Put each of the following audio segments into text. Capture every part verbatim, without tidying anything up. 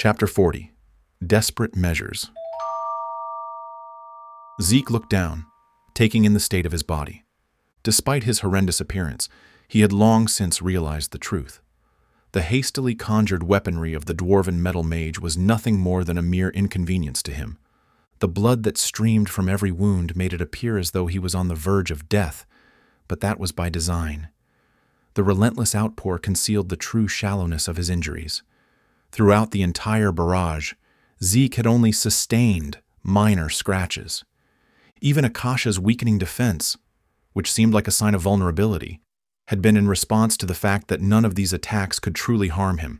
Chapter forty. Desperate Measures. Zeke looked down, taking in the state of his body. Despite his horrendous appearance, he had long since realized the truth. The hastily conjured weaponry of the dwarven metal mage was nothing more than a mere inconvenience to him. The blood that streamed from every wound made it appear as though he was on the verge of death, but that was by design. The relentless outpour concealed the true shallowness of his injuries. Throughout the entire barrage, Zeke had only sustained minor scratches. Even Akasha's weakening defense, which seemed like a sign of vulnerability, had been in response to the fact that none of these attacks could truly harm him.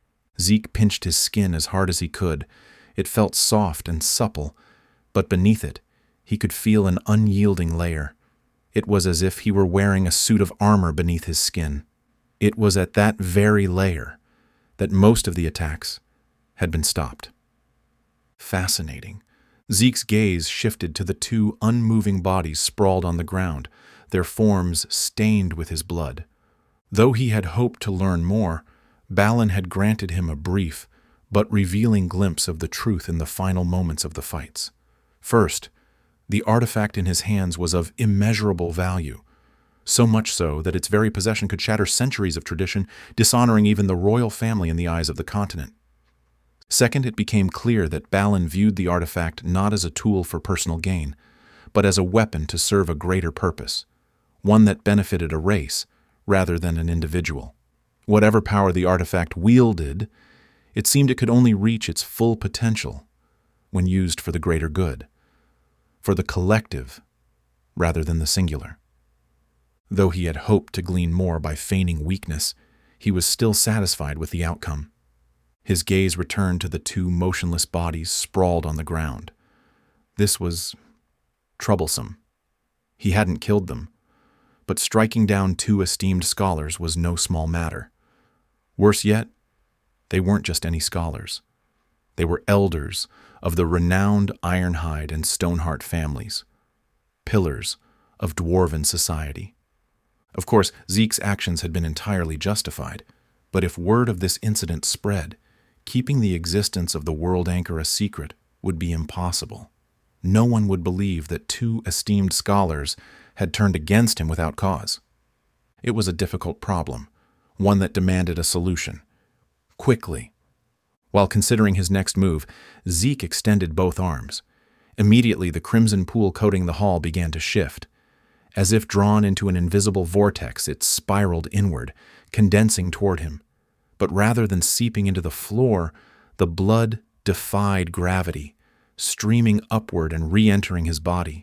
Zeke pinched his skin as hard as he could. It felt soft and supple, but beneath it, he could feel an unyielding layer. It was as if he were wearing a suit of armor beneath his skin. It was at that very layer that most of the attacks had been stopped. Fascinating. Zeke's gaze shifted to the two unmoving bodies sprawled on the ground, their forms stained with his blood. Though he had hoped to learn more, Balin had granted him a brief but revealing glimpse of the truth in the final moments of the fights. First, the artifact in his hands was of immeasurable value, so much so that its very possession could shatter centuries of tradition, dishonoring even the royal family in the eyes of the continent. Second, it became clear that Balin viewed the artifact not as a tool for personal gain, but as a weapon to serve a greater purpose, one that benefited a race rather than an individual. Whatever power the artifact wielded, it seemed it could only reach its full potential when used for the greater good, for the collective rather than the singular. Though he had hoped to glean more by feigning weakness, he was still satisfied with the outcome. His gaze returned to the two motionless bodies sprawled on the ground. This was troublesome. He hadn't killed them, but striking down two esteemed scholars was no small matter. Worse yet, they weren't just any scholars. They were elders of the renowned Ironhide and Stoneheart families, pillars of dwarven society. Of course, Zeke's actions had been entirely justified, but if word of this incident spread, keeping the existence of the World Anchor a secret would be impossible. No one would believe that two esteemed scholars had turned against him without cause. It was a difficult problem, one that demanded a solution. Quickly. While considering his next move, Zeke extended both arms. Immediately, the crimson pool coating the hall began to shift. As if drawn into an invisible vortex, it spiraled inward, condensing toward him. But rather than seeping into the floor, the blood defied gravity, streaming upward and re-entering his body.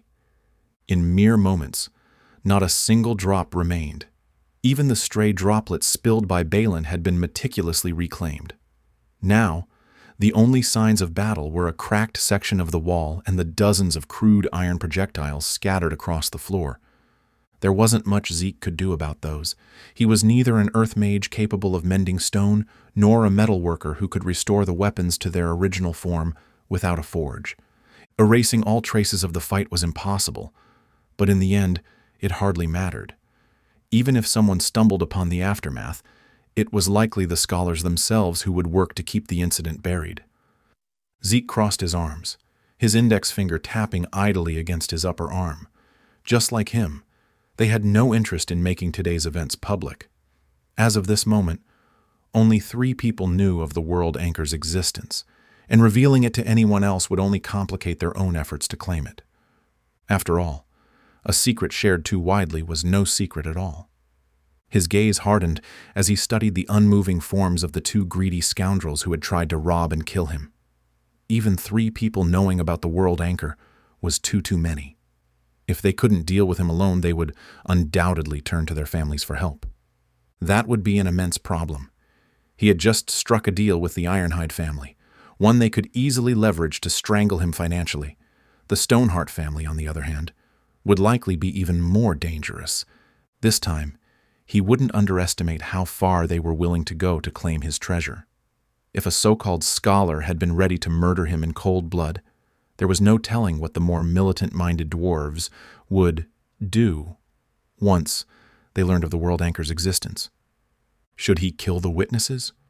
In mere moments, not a single drop remained. Even the stray droplets spilled by Balin had been meticulously reclaimed. Now, the only signs of battle were a cracked section of the wall and the dozens of crude iron projectiles scattered across the floor. There wasn't much Zeke could do about those. He was neither an earth mage capable of mending stone, nor a metal worker who could restore the weapons to their original form without a forge. Erasing all traces of the fight was impossible, but in the end, it hardly mattered. Even if someone stumbled upon the aftermath, it was likely the scholars themselves who would work to keep the incident buried. Zeke crossed his arms, his index finger tapping idly against his upper arm. Just like him, they had no interest in making today's events public. As of this moment, only three people knew of the World Anchor's existence, and revealing it to anyone else would only complicate their own efforts to claim it. After all, a secret shared too widely was no secret at all. His gaze hardened as he studied the unmoving forms of the two greedy scoundrels who had tried to rob and kill him. Even three people knowing about the World Anchor was too too many. If they couldn't deal with him alone, they would undoubtedly turn to their families for help. That would be an immense problem. He had just struck a deal with the Ironhide family, one they could easily leverage to strangle him financially. The Stoneheart family, on the other hand, would likely be even more dangerous. This time, he wouldn't underestimate how far they were willing to go to claim his treasure. If a so-called scholar had been ready to murder him in cold blood, there was no telling what the more militant-minded dwarves would do once they learned of the World Anchor's existence. Should he kill the witnesses?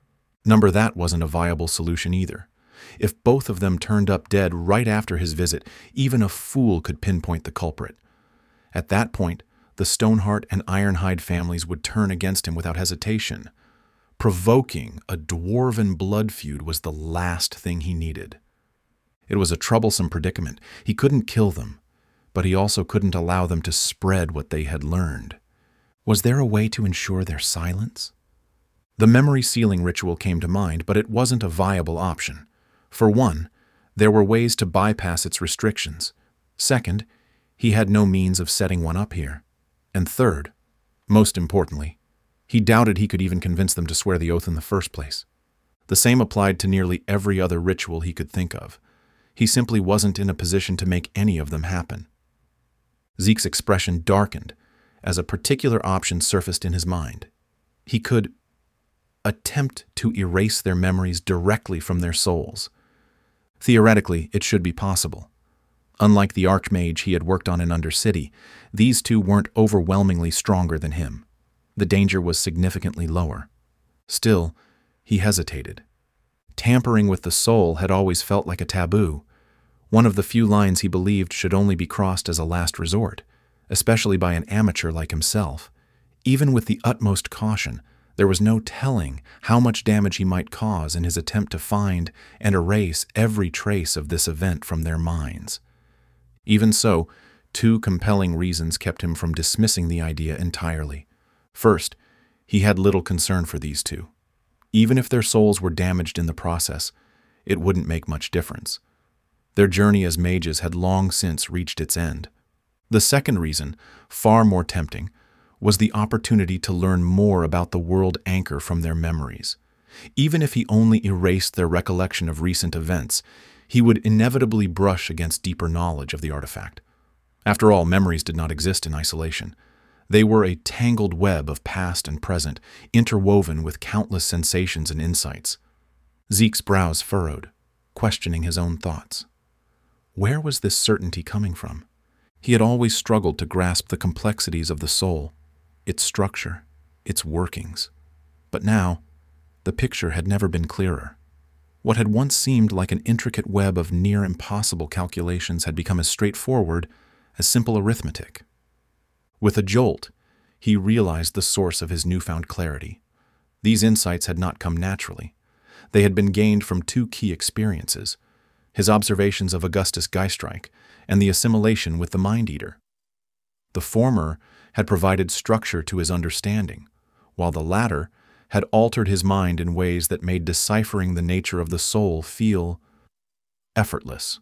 Number that wasn't a viable solution either. If both of them turned up dead right after his visit, even a fool could pinpoint the culprit. At that point, the Stoneheart and Ironhide families would turn against him without hesitation. Provoking a dwarven blood feud was the last thing he needed. It was a troublesome predicament. He couldn't kill them, but he also couldn't allow them to spread what they had learned. Was there a way to ensure their silence? The memory sealing ritual came to mind, but it wasn't a viable option. For one, there were ways to bypass its restrictions. Second, he had no means of setting one up here. And third, most importantly, he doubted he could even convince them to swear the oath in the first place. The same applied to nearly every other ritual he could think of. He simply wasn't in a position to make any of them happen. Zeke's expression darkened as a particular option surfaced in his mind. He could attempt to erase their memories directly from their souls. Theoretically, it should be possible. Unlike the Archmage he had worked on in Undercity, these two weren't overwhelmingly stronger than him. The danger was significantly lower. Still, he hesitated. Tampering with the soul had always felt like a taboo, one of the few lines he believed should only be crossed as a last resort, especially by an amateur like himself. Even with the utmost caution, there was no telling how much damage he might cause in his attempt to find and erase every trace of this event from their minds. Even so, two compelling reasons kept him from dismissing the idea entirely. First, he had little concern for these two. Even if their souls were damaged in the process, it wouldn't make much difference. Their journey as mages had long since reached its end. The second reason, far more tempting, was the opportunity to learn more about the World Anchor from their memories. Even if he only erased their recollection of recent events, he would inevitably brush against deeper knowledge of the artifact. After all, memories did not exist in isolation. They were a tangled web of past and present, interwoven with countless sensations and insights. Zeke's brows furrowed, questioning his own thoughts. Where was this certainty coming from? He had always struggled to grasp the complexities of the soul, its structure, its workings. But now, the picture had never been clearer. What had once seemed like an intricate web of near-impossible calculations had become as straightforward as simple arithmetic. With a jolt, he realized the source of his newfound clarity. These insights had not come naturally. They had been gained from two key experiences: his observations of Augustus Geistreich and the assimilation with the Mind-Eater. The former had provided structure to his understanding, while the latter had altered his mind in ways that made deciphering the nature of the soul feel effortless.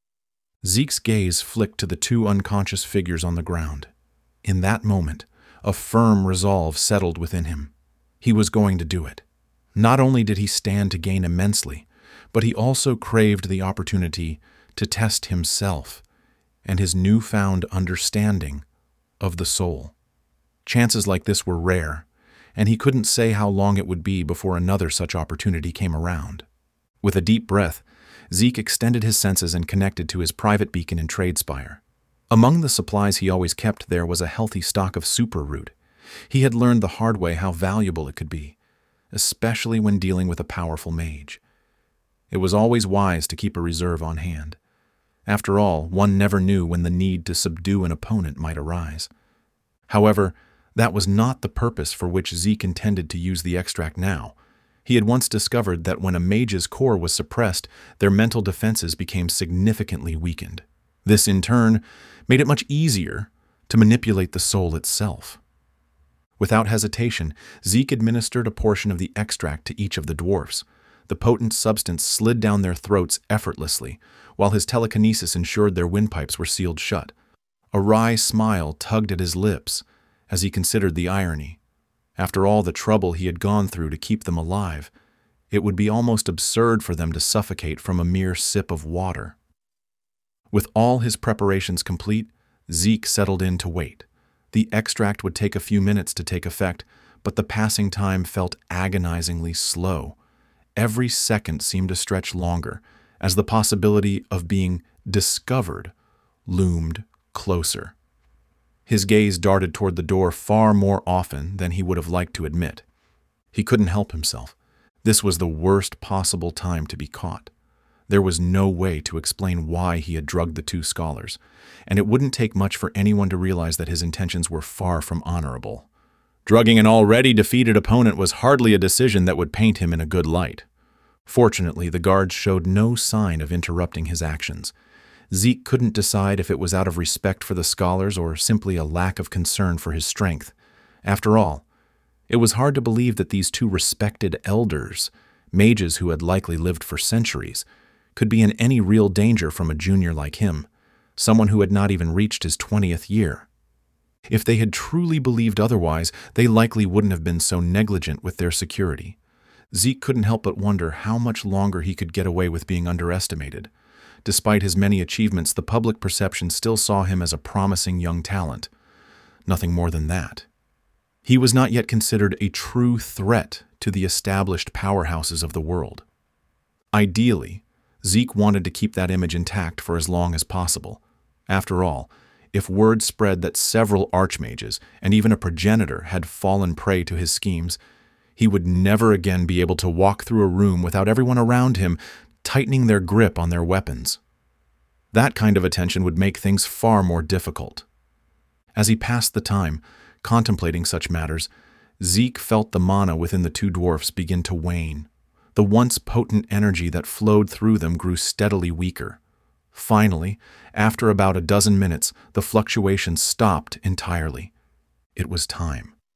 Zeke's gaze flicked to the two unconscious figures on the ground. In that moment, a firm resolve settled within him. He was going to do it. Not only did he stand to gain immensely, but he also craved the opportunity to test himself and his newfound understanding of the soul. Chances like this were rare, and he couldn't say how long it would be before another such opportunity came around. With a deep breath, Zeke extended his senses and connected to his private beacon in Tradespire. Among the supplies he always kept there was a healthy stock of super root. He had learned the hard way how valuable it could be, especially when dealing with a powerful mage. It was always wise to keep a reserve on hand. After all, one never knew when the need to subdue an opponent might arise. However, that was not the purpose for which Zeke intended to use the extract now. He had once discovered that when a mage's core was suppressed, their mental defenses became significantly weakened. This, in turn, made it much easier to manipulate the soul itself. Without hesitation, Zeke administered a portion of the extract to each of the dwarfs. The potent substance slid down their throats effortlessly, while his telekinesis ensured their windpipes were sealed shut. A wry smile tugged at his lips as he considered the irony. After all the trouble he had gone through to keep them alive, it would be almost absurd for them to suffocate from a mere sip of water. With all his preparations complete, Zeke settled in to wait. The extract would take a few minutes to take effect, but the passing time felt agonizingly slow. Every second seemed to stretch longer, as the possibility of being discovered loomed closer. His gaze darted toward the door far more often than he would have liked to admit. He couldn't help himself. This was the worst possible time to be caught. There was no way to explain why he had drugged the two scholars, and it wouldn't take much for anyone to realize that his intentions were far from honorable. Drugging an already defeated opponent was hardly a decision that would paint him in a good light. Fortunately, the guards showed no sign of interrupting his actions. Zeke couldn't decide if it was out of respect for the scholars or simply a lack of concern for his strength. After all, it was hard to believe that these two respected elders, mages who had likely lived for centuries, could be in any real danger from a junior like him, someone who had not even reached his twentieth year. If they had truly believed otherwise, they likely wouldn't have been so negligent with their security. Zeke couldn't help but wonder how much longer he could get away with being underestimated. Despite his many achievements, the public perception still saw him as a promising young talent. Nothing more than that. He was not yet considered a true threat to the established powerhouses of the world. Ideally, Zeke wanted to keep that image intact for as long as possible. After all, if word spread that several archmages and even a progenitor had fallen prey to his schemes, he would never again be able to walk through a room without everyone around him tightening their grip on their weapons. That kind of attention would make things far more difficult. As he passed the time, contemplating such matters, Zeke felt the mana within the two dwarfs begin to wane. The once potent energy that flowed through them grew steadily weaker. Finally, after about a dozen minutes, the fluctuations stopped entirely. It was time.